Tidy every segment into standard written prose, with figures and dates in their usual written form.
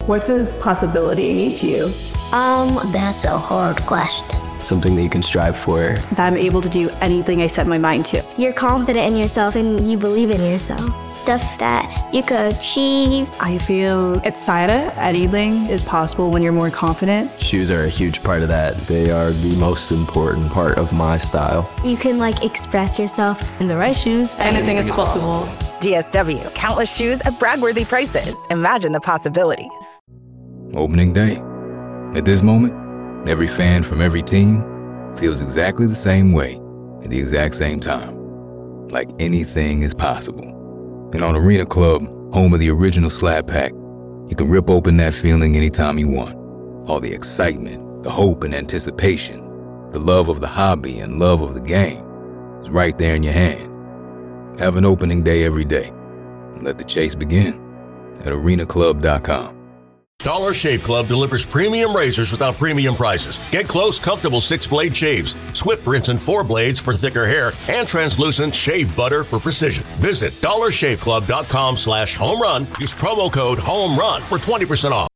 What does possibility mean to you? That's a hard question. Something that you can strive for. That I'm able to do anything I set my mind to. You're confident in yourself and you believe in yourself. Stuff that you could achieve. I feel excited. Anything is possible when you're more confident. Shoes are a huge part of that. They are the most important part of my style. You can express yourself. In the right shoes, anything is possible. DSW, countless shoes at brag-worthy prices. Imagine the possibilities. Opening day. At this moment, every fan from every team feels exactly the same way at the exact same time. Like anything is possible. And on Arena Club, home of the original Slab Pack, you can rip open that feeling anytime you want. All the excitement, the hope and anticipation, the love of the hobby and love of the game is right there in your hand. Have an opening day every day. And let the chase begin at arenaclub.com. Dollar Shave Club delivers premium razors without premium prices. Get close, comfortable 6-blade shaves, swift rinse and 4 blades for thicker hair, and translucent shave butter for precision. Visit dollarshaveclub.com/home run. Use promo code HOMERUN for 20% off.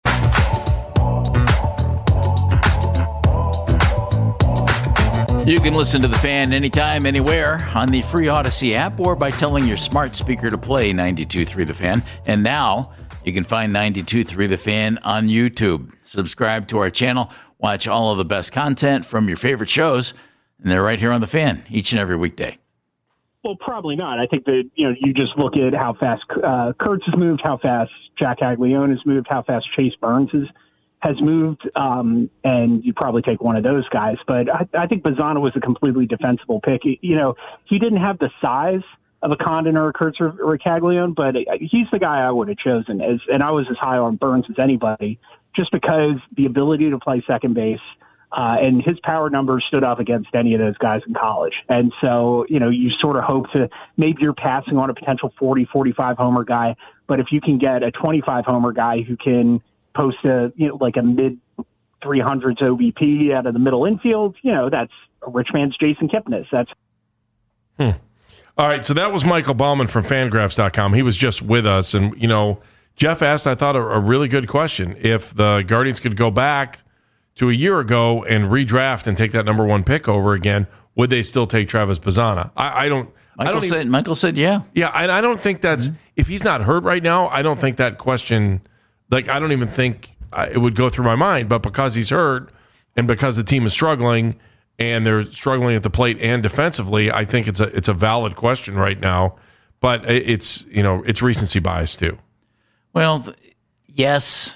You can listen to The Fan anytime, anywhere on the free Odyssey app or by telling your smart speaker to play 92.3 The Fan. And now you can find 92.3 The Fan on YouTube. Subscribe to our channel. Watch all of the best content from your favorite shows. And they're right here on The Fan each and every weekday. Well, probably not. I think that, you just look at how fast Kurtz has moved, how fast Jack Caglione has moved, how fast Chase Burns has moved, and you probably take one of those guys. But I think Bazzana was a completely defensible pick. He didn't have the size of a Condon or a Kurtz or a Caglione, but he's the guy I would have chosen. And I was as high on Burns as anybody, just because the ability to play second base and his power numbers stood up against any of those guys in college. And so, you sort of hope to, maybe you're passing on a potential 40, 45 homer guy, but if you can get a 25 homer guy who can post a mid 300s OBP out of the middle infield, that's a rich man's Jason Kipnis. That's All right, so that was Michael Bauman from Fangraphs.com. He was just with us, and Jeff asked, I thought, a really good question. If the Guardians could go back to a year ago and redraft and take that number 1 pick over again, would they still take Travis Bazzana? Michael said, yeah. Yeah, and I don't think that's if he's not hurt right now. I don't think that question. I don't even think it would go through my mind. But because he's hurt, and because the team is struggling, and they're struggling at the plate and defensively, I think it's a valid question right now. But it's recency bias too. Well, yes.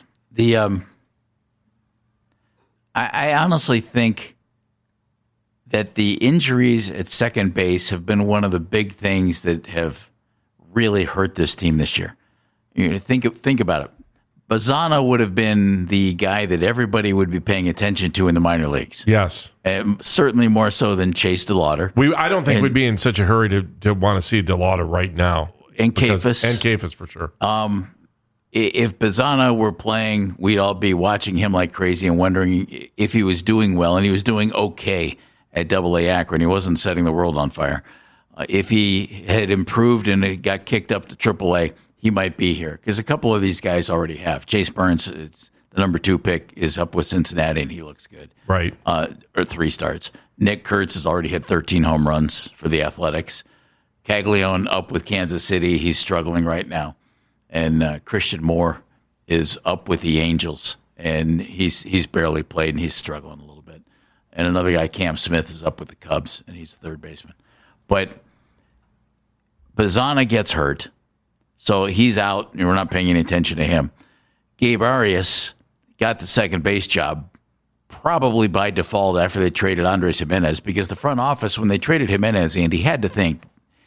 I honestly think that the injuries at second base have been one of the big things that have really hurt this team this year. Think about it. Bazzana would have been the guy that everybody would be paying attention to in the minor leagues. Yes. Certainly more so than Chase DeLauder. I don't think we'd be in such a hurry to want to see DeLauder right now. And Kefas. And Kefas for sure. If Bazzana were playing, we'd all be watching him like crazy and wondering if he was doing well, and he was doing okay at AA Akron. He wasn't setting the world on fire. If he had improved and it got kicked up to AAA, he might be here, because a couple of these guys already have. Chase Burns, it's the number 2 pick, is up with Cincinnati, and he looks good. Right. Or 3 starts. Nick Kurtz has already hit 13 home runs for the Athletics. Caglione up with Kansas City. He's struggling right now. And Christian Moore is up with the Angels, and he's barely played, and he's struggling a little bit. And another guy, Cam Smith, is up with the Cubs, and he's the third baseman. But Bazzana gets hurt. So he's out, and we're not paying any attention to him. Gabe Arias got the second base job probably by default after they traded Andres Jimenez, because the front office, when they traded Jimenez, Andy, had to think,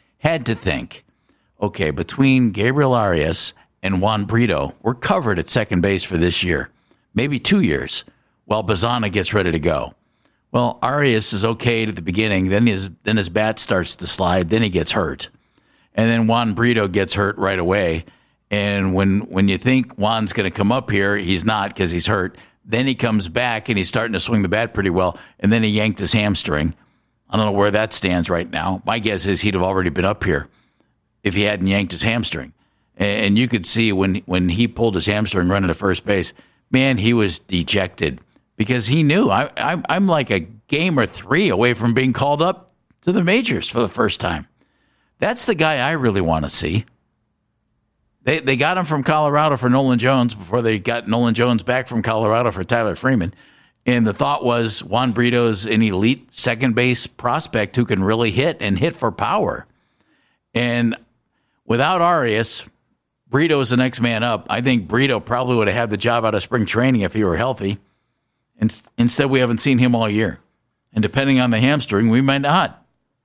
okay, between Gabriel Arias and Juan Brito, we're covered at second base for this year, maybe 2 years, while Bazzana gets ready to go. Well, Arias is okay at the beginning, then his bat starts to slide, then he gets hurt. And then Juan Brito gets hurt right away. And when you think Juan's going to come up here, he's not, because he's hurt. Then he comes back, and he's starting to swing the bat pretty well. And then he yanked his hamstring. I don't know where that stands right now. My guess is he'd have already been up here if he hadn't yanked his hamstring. And you could see when he pulled his hamstring running to first base, man, he was dejected because he knew I'm like a game or 3 away from being called up to the majors for the first time. That's the guy I really want to see. They got him from Colorado for Nolan Jones before they got Nolan Jones back from Colorado for Tyler Freeman. And the thought was Juan Brito's an elite second base prospect who can really hit and hit for power. And without Arias, Brito is the next man up. I think Brito probably would have had the job out of spring training if he were healthy. And instead, we haven't seen him all year. And depending on the hamstring, we might not.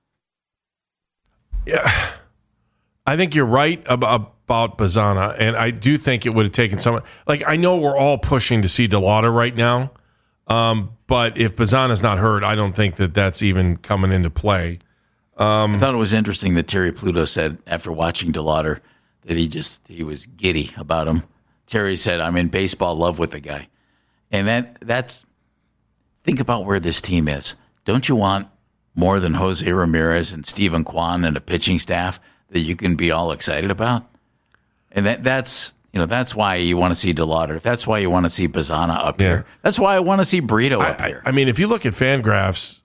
Yeah, I think you're right about Bazzana, and I do think it would have taken someone. Like, I know we're all pushing to see DeLauder right now, but if Bazzana's not hurt, I don't think that's even coming into play. I thought it was interesting that Terry Pluto said after watching DeLauder that he was giddy about him. Terry said, "I'm in baseball love with the guy," and that's think about where this team is. Don't you want more than Jose Ramirez and Steven Kwan and a pitching staff that you can be all excited about? And that's why you want to see DeLauder. That's why you want to see Bazzana up here. That's why I want to see Brito up here. I mean, if you look at Fangraphs,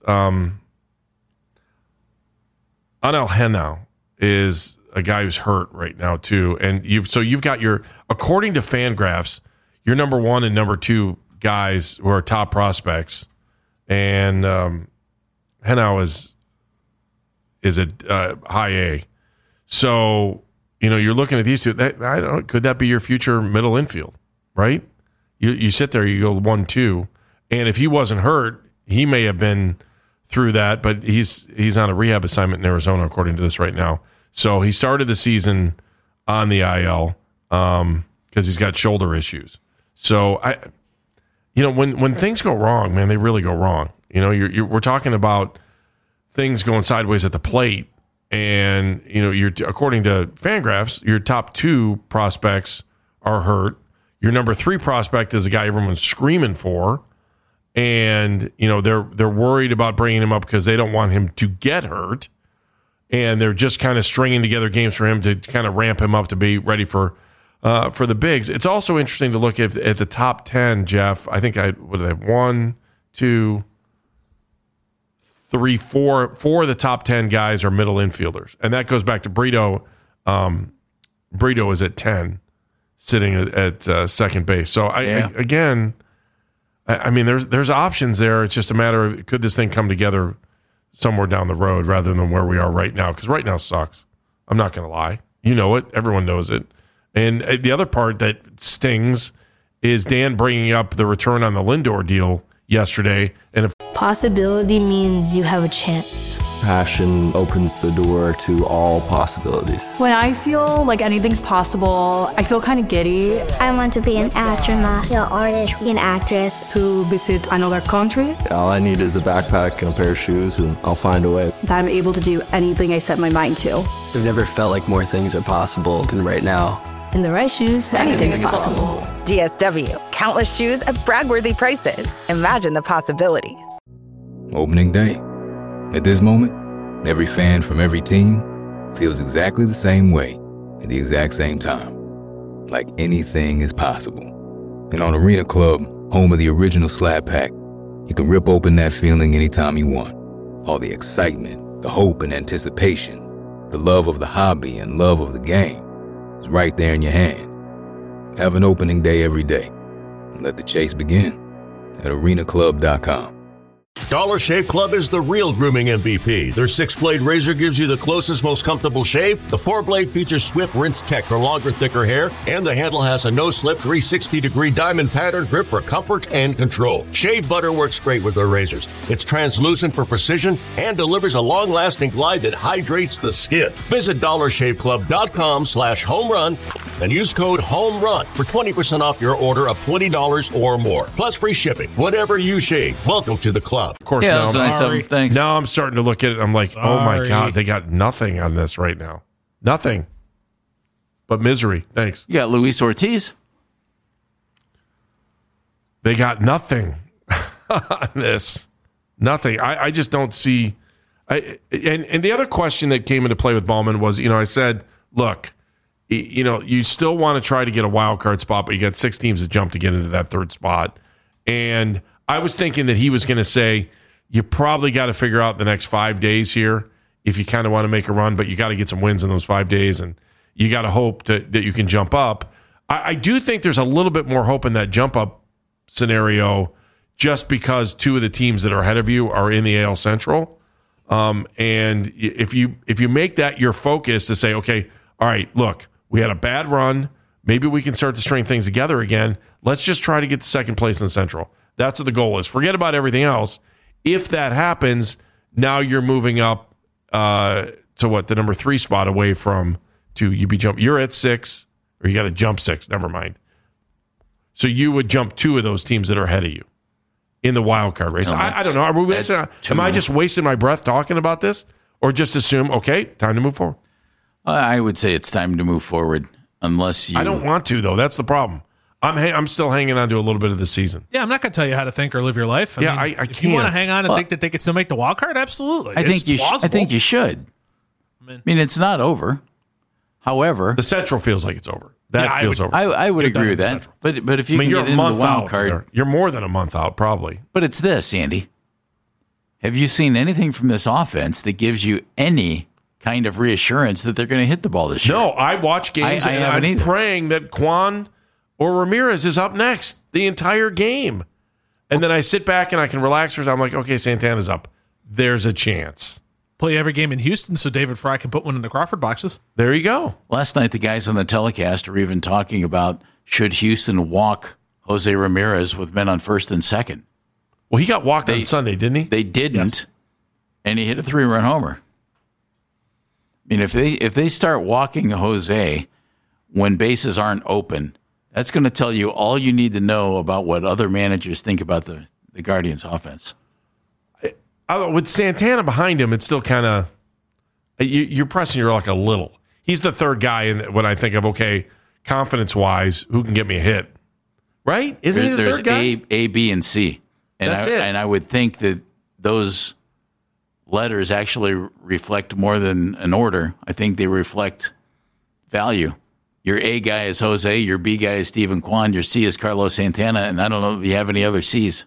Anel Henao is a guy who's hurt right now too, and you've got according to Fangraphs, your number 1 and number 2 guys who are top prospects, and Henao is a high A. So you're looking at these two. Could that be your future middle infield? Right? You sit there, you go 1-2, and if he wasn't hurt, he may have been through that, but he's on a rehab assignment in Arizona, according to this right now. So he started the season on the IL because he's got shoulder issues. So when things go wrong, man, they really go wrong. We're talking about things going sideways at the plate, and you're according to Fangraphs, your top 2 prospects are hurt. Your number 3 prospect is a guy everyone's screaming for. And, they're worried about bringing him up because they don't want him to get hurt. And they're just kind of stringing together games for him to kind of ramp him up to be ready for the bigs. It's also interesting to look at the top 10, Jeff. I think I would have 1, 2, 3, 4. 4 of the top 10 guys are middle infielders. And that goes back to Brito. Brito is at 10, sitting at second base. So, I mean, there's options there. It's just a matter of, could this thing come together somewhere down the road rather than where we are right now? Because right now sucks. I'm not going to lie. You know it. Everyone knows it. And the other part that stings is Dan bringing up the return on the Lindor deal yesterday. And if Possibility means you have a chance. Passion opens the door to all possibilities. When I feel like anything's possible, I feel kind of giddy. I want to be an astronaut, an artist, an actress. To visit another country. All I need is a backpack and a pair of shoes, and I'll find a way. That I'm able to do anything I set my mind to. I've never felt like more things are possible than right now. In the right shoes, anything's possible. DSW, countless shoes at brag-worthy prices. Imagine the possibilities. Opening day. At this moment, every fan from every team feels exactly the same way at the exact same time. Like anything is possible. And on Arena Club, home of the original Slab Pack, you can rip open that feeling anytime you want. All the excitement, the hope and anticipation, the love of the hobby and love of the game is right there in your hand. Have an opening day every day. And let the chase begin at arenaclub.com. Dollar Shave Club is the real grooming MVP. Their 6-blade razor gives you the closest, most comfortable shave. The 4-blade features swift rinse tech for longer, thicker hair. And the handle has a no-slip 360-degree diamond pattern grip for comfort and control. Shave butter works great with their razors. It's translucent for precision and delivers a long-lasting glide that hydrates the skin. Visit dollarshaveclub.com/homerun and use code HOMERUN for 20% off your order of $20 or more. Plus free shipping. Whatever you shave, welcome to the club. Of course, yeah, now I'm starting to look at it. I'm like, oh my God, they got nothing on this right now. Nothing but misery. Thanks. You got Luis Ortiz. They got nothing on this. Nothing. I just don't see. And the other question that came into play with Ballman was, I said, look, you still want to try to get a wild card spot, but you got 6 teams that jump to get into that third spot. And I was thinking that he was going to say, you probably got to figure out the next 5 days here if you kind of want to make a run, but you got to get some wins in those 5 days, and you got to hope that you can jump up. I do think there's a little bit more hope in that jump up scenario just because 2 of the teams that are ahead of you are in the AL Central. And if you make that your focus to say, okay, all right, look, we had a bad run. Maybe we can start to string things together again. Let's just try to get to second place in the Central. That's what the goal is. Forget about everything else. If that happens, now you're moving up to the number 3 spot away from 2. You're at 6, or you got to jump 6. Never mind. So you would jump 2 of those teams that are ahead of you in the wild card race. I don't know. Am I just wasting my breath talking about this, or just assume, okay, time to move forward? I would say it's time to move forward, unless you. I don't want to, though. That's the problem. I'm still hanging on to a little bit of the season. Yeah, I'm not going to tell you how to think or live your life. I if can't. you want to hang on and think that they could still make the wild card, absolutely. I think you should. I mean, it's not over. However, the Central feels like it's over. That feels over. I would agree with that. But if you can get into the wild card, you're more than a month out, probably. But it's this, Andy. Have you seen anything from this offense that gives you any kind of reassurance that they're going to hit the ball this year? No, I watch games and I'm praying that Kwan or Ramirez is up next the entire game. And then I sit back and I can relax for I'm like, okay, Santana's up. There's a chance. Play every game in Houston so David Fry can put one in the Crawford boxes. There you go. Last night, the guys on the telecast were even talking about should Houston walk Jose Ramirez with men on first and second. Well, he got walked on Sunday, didn't he? They didn't, yes. And he hit a 3-run homer. I mean, if they start walking Jose when bases aren't open, that's going to tell you all you need to know about what other managers think about the Guardians' offense. With Santana behind him, it's still kind of you're pressing your luck a little. He's the third guy when I think of, okay, confidence-wise, who can get me a hit? Right? Isn't he the third guy? There's A, B, and C. And That's it. And I would think that those letters actually reflect more than an order. I think they reflect value. Your A guy is Jose, your B guy is Stephen Kwan, your C is Carlos Santana, and I don't know if you have any other C's.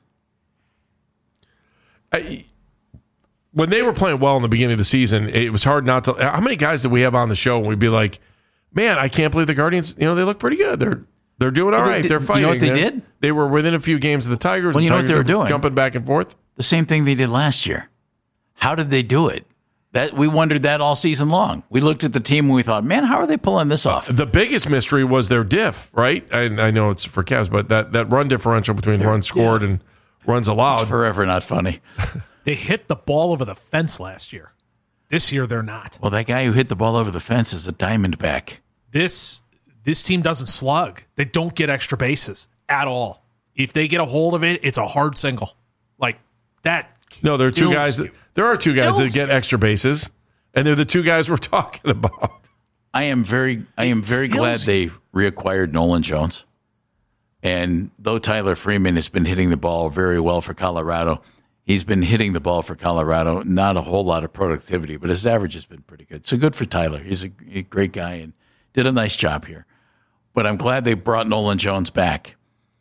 When they were playing well in the beginning of the season, it was hard not to. How many guys did we have on the show and we'd be like, man, I can't believe the Guardians, they look pretty good. They're doing all right. They're fighting. You know what they did? They were within a few games of the Tigers. Well, you know what they were doing? Jumping back and forth. The same thing they did last year. How did they do it? That we wondered that all season long. We looked at the team and we thought, man, how are they pulling this off? The biggest mystery was their diff, right? I know it's for Cavs, but that run differential between runs scored and runs allowed. It's forever not funny. They hit the ball over the fence last year. This year, they're not. Well, that guy who hit the ball over the fence is a Diamondback. This team doesn't slug. They don't get extra bases at all. If they get a hold of it, it's a hard single. Like that. No, there are two guys. There are two guys that get extra bases, and they're the two guys we're talking about. I am very glad they reacquired Nolan Jones. And though Tyler Freeman has been hitting the ball very well for Colorado, he's been hitting the ball for Colorado. Not a whole lot of productivity, but his average has been pretty good. So good for Tyler. He's a great guy and did a nice job here. But I'm glad they brought Nolan Jones back.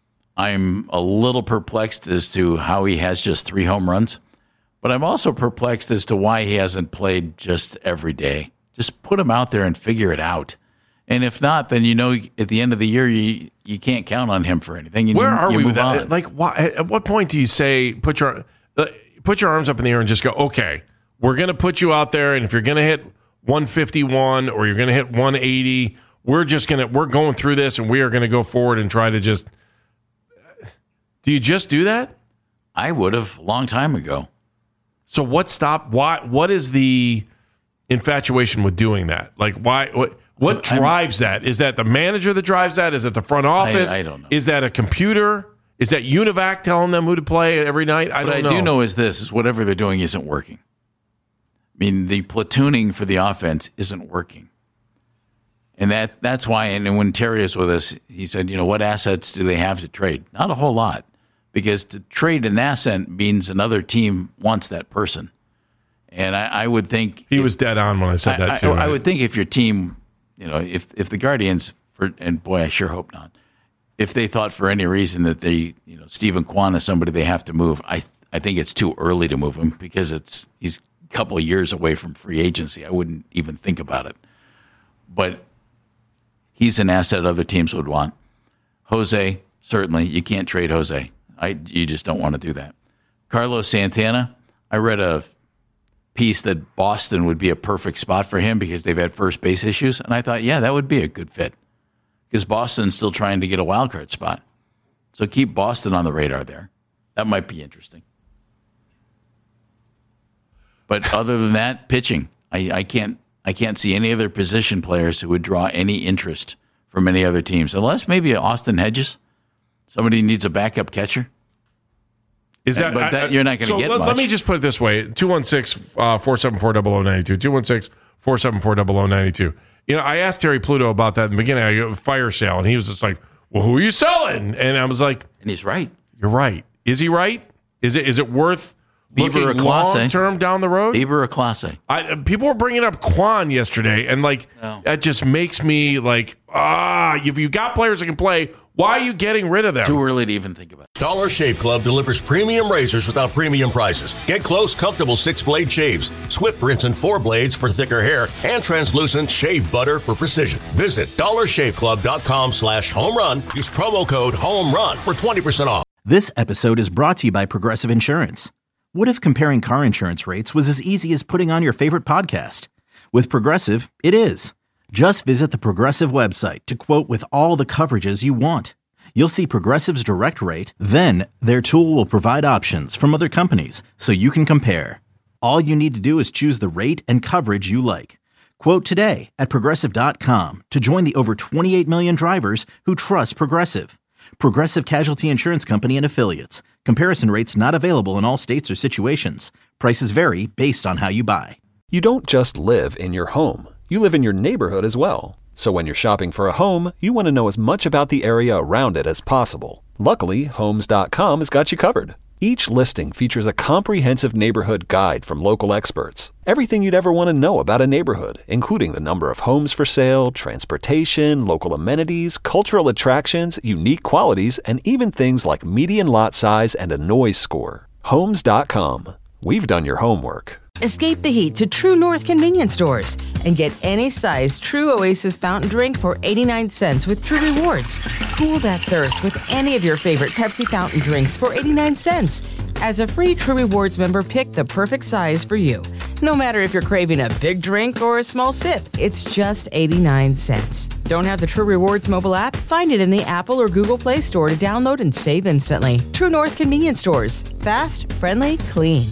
I'm a little perplexed as to how he has just 3 home runs. But I'm also perplexed as to why he hasn't played just every day. Just put him out there and figure it out. And if not, then at the end of the year, you can't count on him for anything. Where are we with on. that? Like, at what point do you say put your arms up in the air and just go, okay, we're going to put you out there, and if you're going to hit 151 or you're going to hit 180, we're going through this and we are going to go forward and try to just. Do you just do that? I would have a long time ago. So what stopped? What is the infatuation with doing that? Like, why? What drives that? Is that the manager that drives that? Is it the front office? I don't know. Is that a computer? Is that Univac telling them who to play every night? I don't know. What I do know is whatever they're doing isn't working. I mean, the platooning for the offense isn't working. And that's why, and when Terry is with us, he said, what assets do they have to trade? Not a whole lot. Because to trade an asset means another team wants that person. And I would think... He was dead on when I said that, too. I would think if your team, if the Guardians, and boy, I sure hope not, if they thought for any reason that Stephen Kwan is somebody they have to move, I think it's too early to move him because he's a couple of years away from free agency. I wouldn't even think about it. But he's an asset other teams would want. Jose, certainly, you can't trade Jose. You just don't want to do that. Carlos Santana, I read a piece that Boston would be a perfect spot for him because they've had first base issues, and I thought, yeah, that would be a good fit because Boston's still trying to get a wild card spot. So keep Boston on the radar there. That might be interesting. But other than that, pitching, I can't see any other position players who would draw any interest from any other teams, unless maybe Austin Hedges. Somebody needs a backup catcher. Is that? But you're not going to get much. Let me just put it this way: 216-474-0092. 216-474-0092. I asked Terry Pluto about that in the beginning. I go fire sale, and he was just like, "Well, who are you selling?" And I was like, "And he's right. You're right. Is he right? Is it worth?" Looking long term down the road? Bieber or Clase? People were bringing up Kwan yesterday, and that just makes me if you got players that can play, why are you getting rid of them? Too early to even think about it. Dollar Shave Club delivers premium razors without premium prices. Get close, comfortable 6-blade shaves, swift rinse and 4 blades for thicker hair, and translucent shave butter for precision. Visit dollarshaveclub.com/homerun. Use promo code HOMERUN for 20% off. This episode is brought to you by Progressive Insurance. What if comparing car insurance rates was as easy as putting on your favorite podcast? With Progressive, it is. Just visit the Progressive website to quote with all the coverages you want. You'll see Progressive's direct rate, then their tool will provide options from other companies so you can compare. All you need to do is choose the rate and coverage you like. Quote today at Progressive.com to join the over 28 million drivers who trust Progressive. Progressive Casualty Insurance Company and Affiliates. Comparison rates not available in all states or situations. Prices vary based on how you buy. You don't just live in your home. You live in your neighborhood as well. So when you're shopping for a home, you want to know as much about the area around it as possible. Luckily, Homes.com has got you covered. Each listing features a comprehensive neighborhood guide from local experts. Everything you'd ever want to know about a neighborhood, including the number of homes for sale, transportation, local amenities, cultural attractions, unique qualities, and even things like median lot size and a noise score. Homes.com. We've done your homework. Escape the heat to True North convenience stores and get any size True Oasis fountain drink for 89 cents with True Rewards. Cool that thirst with any of your favorite Pepsi fountain drinks for 89 cents. As a free True Rewards member, pick the perfect size for you. No matter if you're craving a big drink or a small sip, it's just 89 cents. Don't have the True Rewards mobile app? Find it in the Apple or Google Play Store to download and save instantly. True North convenience stores. Fast, friendly, clean.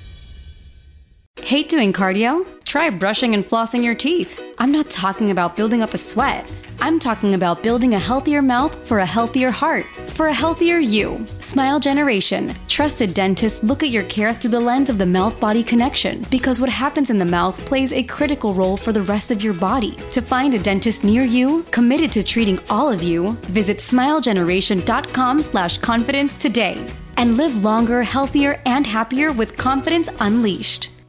Hate doing cardio? Try brushing and flossing your teeth. I'm not talking about building up a sweat. I'm talking about building a healthier mouth for a healthier heart, for a healthier you. Smile Generation. Trusted dentists look at your care through the lens of the mouth-body connection because what happens in the mouth plays a critical role for the rest of your body. To find a dentist near you, committed to treating all of you, visit smilegeneration.com/confidence today and live longer, healthier, and happier with confidence unleashed.